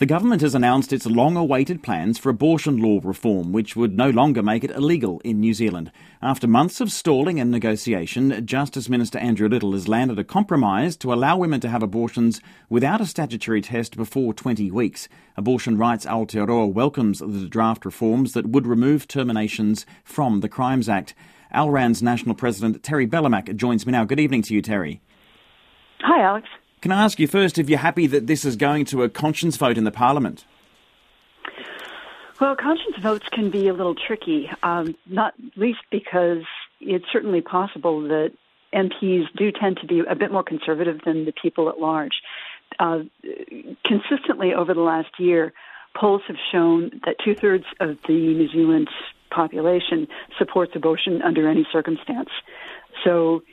The government has announced its long-awaited plans for abortion law reform, which would no longer make it illegal in New Zealand. After months of stalling and negotiation, Justice Minister Andrew Little has landed a compromise to allow women to have abortions without a statutory test before 20 weeks. Abortion Rights Aotearoa welcomes the draft reforms that would remove terminations from the Crimes Act. Alran's National President Terry Bellamack joins me now. Good evening to you, Terry. Hi, Alex. Can I ask you first if you're happy that this is going to a conscience vote in the Parliament? Well, conscience votes can be a little tricky, not least because it's certainly possible that MPs do tend to be a bit more conservative than the people at large. Consistently over the last year, polls have shown that 2/3 of the New Zealand population supports abortion under any circumstance. So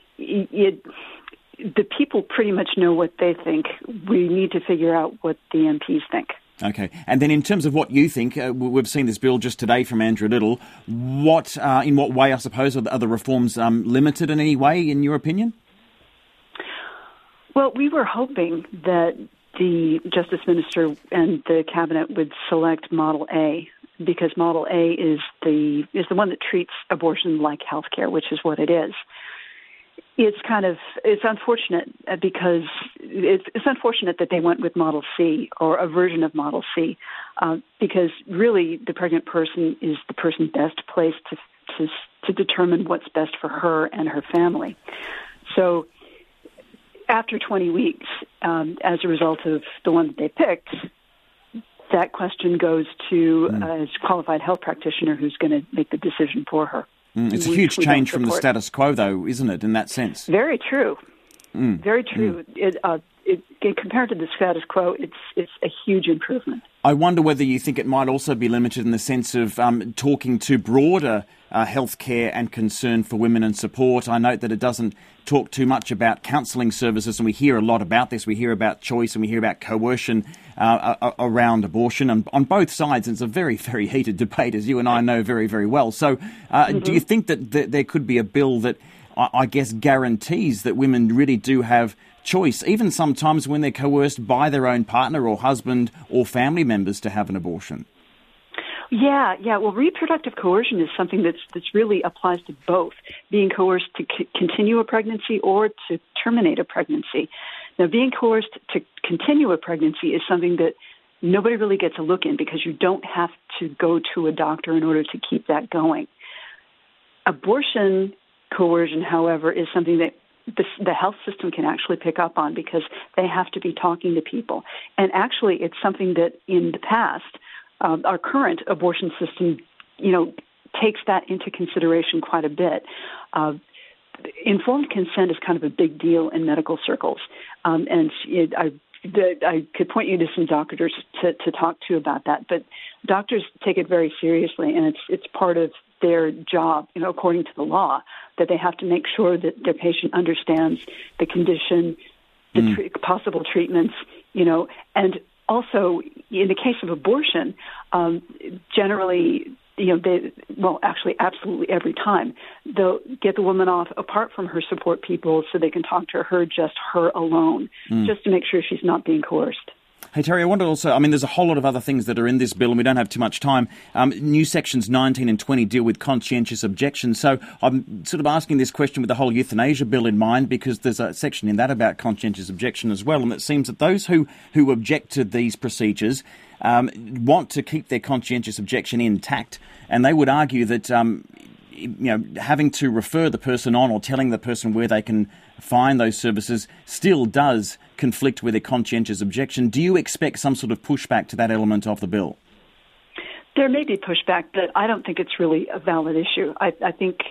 the people pretty much know what they think. We need to figure out what the MPs think. Okay. And then in terms of what you think, we've seen this bill just today from Andrew Little. In what way, I suppose, are the reforms limited in any way, in your opinion? Well, we were hoping that the Justice Minister and the Cabinet would select Model A, because Model A is the one that treats abortion like healthcare, which is what it is. It's unfortunate because it's unfortunate that they went with Model C or a version of Model C, because really the pregnant person is the person best placed to determine what's best for her and her family. So after 20 weeks, as a result of the one that they picked, that question goes to a qualified health practitioner who's going to make the decision for her. It's a huge change from the status quo, though, isn't it, in that sense? Very true. Very true. Compared to the status quo, it's a huge improvement. I wonder whether you think it might also be limited in the sense of talking to broader healthcare and concern for women and support. I note that it doesn't talk too much about counselling services, and we hear a lot about this. We hear about choice and we hear about coercion around abortion on both sides. And it's a very, very heated debate, as you and I know very, very well. So do you think that there could be a bill that, I guess, guarantees that women really do have choice, even sometimes when they're coerced by their own partner or husband or family members to have an abortion? Yeah. Well, reproductive coercion is something that's really applies to both, being coerced to continue a pregnancy or to terminate a pregnancy. Now, being coerced to continue a pregnancy is something that nobody really gets a look in, because you don't have to go to a doctor in order to keep that going. Abortion coercion, however, is something that the health system can actually pick up on, because they have to be talking to people. And actually, it's something that in the past, our current abortion system, takes that into consideration quite a bit. Informed consent is kind of a big deal in medical circles. And I could point you to some doctors to talk to about that. But doctors take it very seriously, and it's part of their job, according to the law, that they have to make sure that their patient understands the condition, the possible treatments, and also in the case of abortion, generally, actually absolutely every time, they'll get the woman off apart from her support people so they can talk to her, just her alone, just to make sure she's not being coerced. Hey, Terry, I wonder also, there's a whole lot of other things that are in this bill and we don't have too much time. New sections 19 and 20 deal with conscientious objection. So I'm sort of asking this question with the whole euthanasia bill in mind, because there's a section in that about conscientious objection as well. And it seems that those who object to these procedures want to keep their conscientious objection intact. And they would argue that, having to refer the person on or telling the person where they can find those services still does conflict with a conscientious objection. Do you expect some sort of pushback to that element of the bill? There may be pushback, but I don't think it's really a valid issue. I think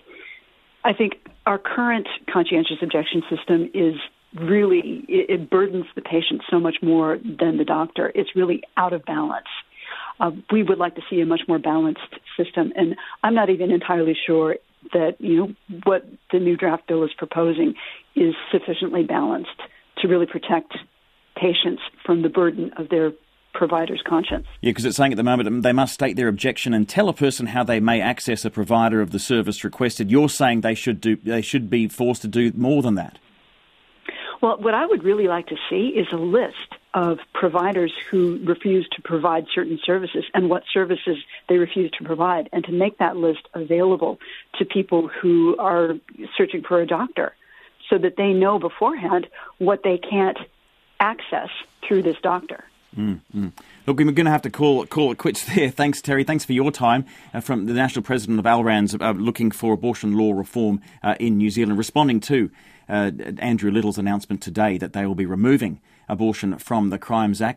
our current conscientious objection system is really, it burdens the patient so much more than the doctor. It's really out of balance. We would like to see a much more balanced system, and I'm not even entirely sure that what the new draft bill is proposing is sufficiently balanced to really protect patients from the burden of their provider's conscience. Yeah, because it's saying at the moment they must state their objection and tell a person how they may access a provider of the service requested. You're saying they should be forced to do more than that. Well, what I would really like to see is a list of providers who refuse to provide certain services and what services they refuse to provide, and to make that list available to people who are searching for a doctor so that they know beforehand what they can't access through this doctor. Mm-hmm. Look, we're going to have to call it quits there. Thanks, Terry. Thanks for your time. From the National President of Alrans, looking for abortion law reform in New Zealand, responding to Andrew Little's announcement today that they will be removing abortion from the Crimes Act.